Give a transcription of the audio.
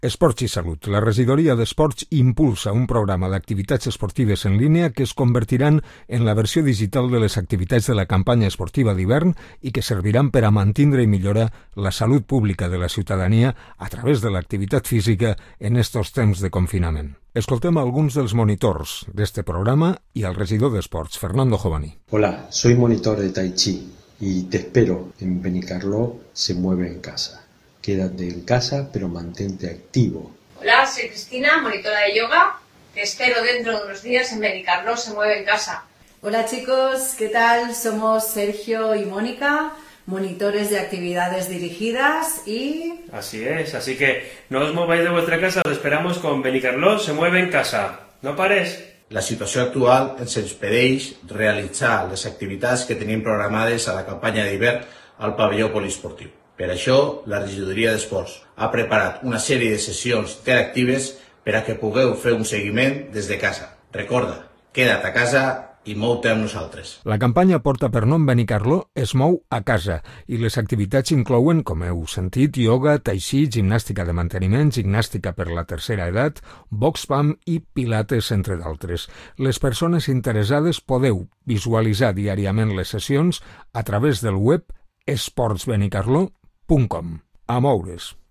Esports i Salut. La regidoria d'Esports impulsa un programa d'activitats esportives en línia que es convertiran en la versió digital de les activitats de la campanya esportiva d'hivern i que serviran per a mantindre i millorar la salut pública de la ciutadania a través de l'activitat física en estos temps de confinament. Escoltem alguns dels monitors d'este programa y al regidor de Esports, Fernando Jovani. Hola, soy monitor de Tai Chi y te espero en Benicarló Se Mueve en Casa. Quédate en casa, pero mantente activo. Hola, soy Cristina, monitora de yoga. Te espero dentro de unos días en Benicarló Se Mueve en Casa. Hola chicos, ¿qué tal? Somos Sergio y Mónica, monitores de actividades dirigidas y... Así es, así que no os mováis de vuestra casa, os esperamos con Benicarló Se Mueve en Casa. No pares. La situació actual ens impedeix realitzar les activitats que tenim programades a la campanya d'hivern al pavelló poliesportiu. Per això, la regidoria d'Esports ha preparat una sèrie de sessions interactives per a que pugueu fer un seguiment des de casa. Recorda, queda't a casa i mou-te amb nosaltres. La campanya porta per nom Benicarló es mou a casa i les activitats inclouen, com heu sentit, yoga, tai chi, gimnàstica de manteniment, gimnàstica per la tercera edat, box pump i pilates, entre d'altres. Les persones interessades podeu visualitzar diàriament les sessions a través del web esportsbenicarló.com. A moure's!